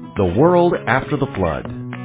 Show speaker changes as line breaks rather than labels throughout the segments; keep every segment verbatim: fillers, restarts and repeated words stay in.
The world after the flood.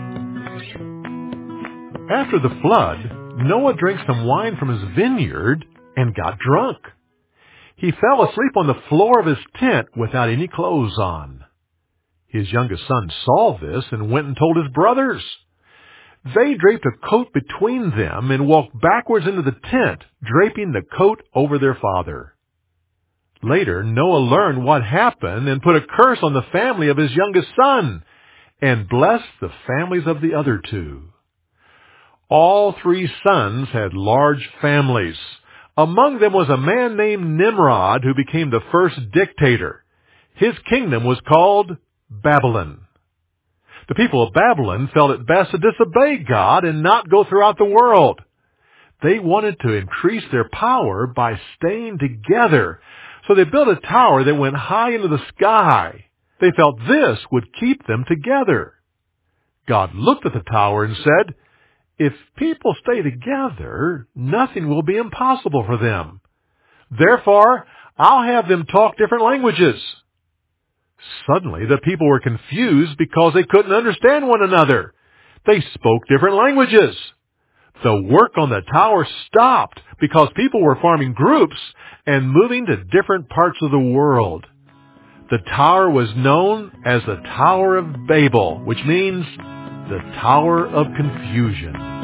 After the flood, Noah drank some wine from his vineyard and got drunk. He fell asleep on the floor of his tent without any clothes on. His youngest son saw this and went and told his brothers. They draped a coat between them and walked backwards into the tent, draping the coat over their father. Later, Noah learned what happened and put a curse on the family of his youngest son and blessed the families of the other two. All three sons had large families. Among them was a man named Nimrod who became the first dictator. His kingdom was called Babylon. The people of Babylon felt it best to disobey God and not go throughout the world. They wanted to increase their power by staying together, so they built a tower that went high into the sky. They felt this would keep them together. God looked at the tower and said, "If people stay together, nothing will be impossible for them. Therefore, I'll have them talk different languages." Suddenly, the people were confused because they couldn't understand one another. They spoke different languages. The work on the tower stopped because people were forming groups and moving to different parts of the world. The tower was known as the Tower of Babel, which means the Tower of Confusion.